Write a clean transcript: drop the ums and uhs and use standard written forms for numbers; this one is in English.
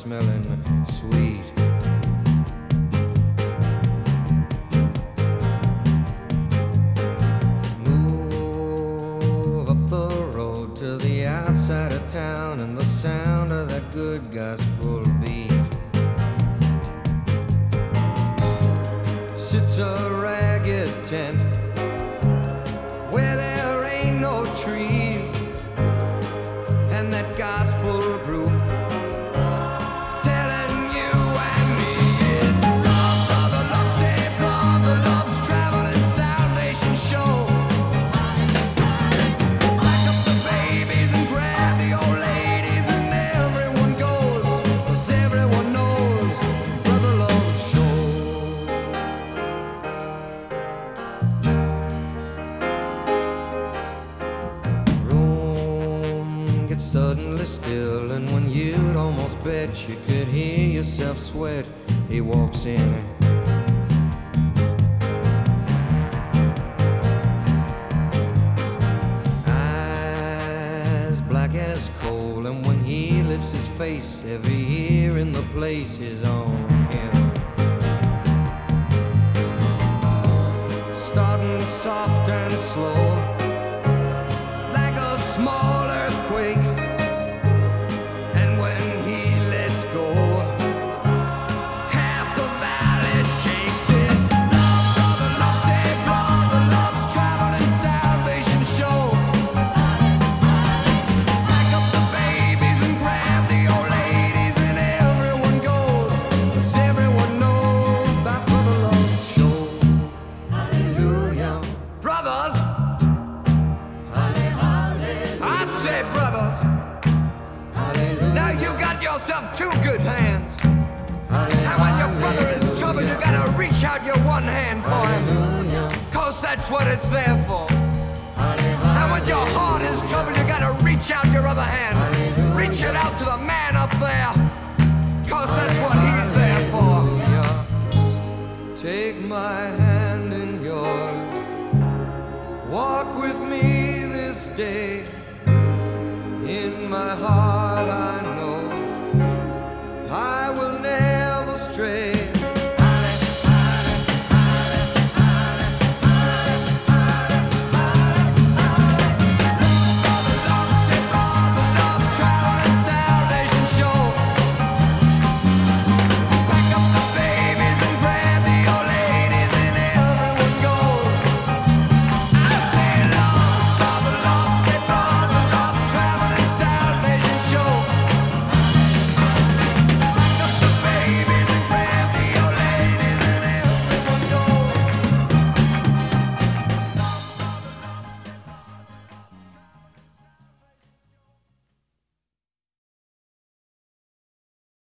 smelling sweet. Move up the road to the outside of town, and the sound of that good gospel beat sits a ragged tent where there ain't no trees, and that gospel group telling you and me it's love, brother, love, save brother, love's traveling salvation show. Pack up the babies and grab the old ladies, and everyone goes, 'cause everyone knows brother loves show. Room gets suddenly still, and when you'd almost bet you could hear yourself sweat, he walks in. Eyes black as coal, and when he lifts his face, every ear in the place is on him. Starting soft and slow, like a small earthquake, and when he lets go, half the valley shakes. It's love, brother, love, save brother, love's traveling salvation show. Pack up the babies and grab the old ladies, and everyone goes, 'cause everyone knows that brother loves show. Hallelujah, brothers. I say brothers. Now you got yourself two good hands. And when your brother is in trouble, you gotta reach out your one hand for him, 'cause that's what it's there for. And when your heart is troubled, you gotta reach out your other hand. Reach it out to the man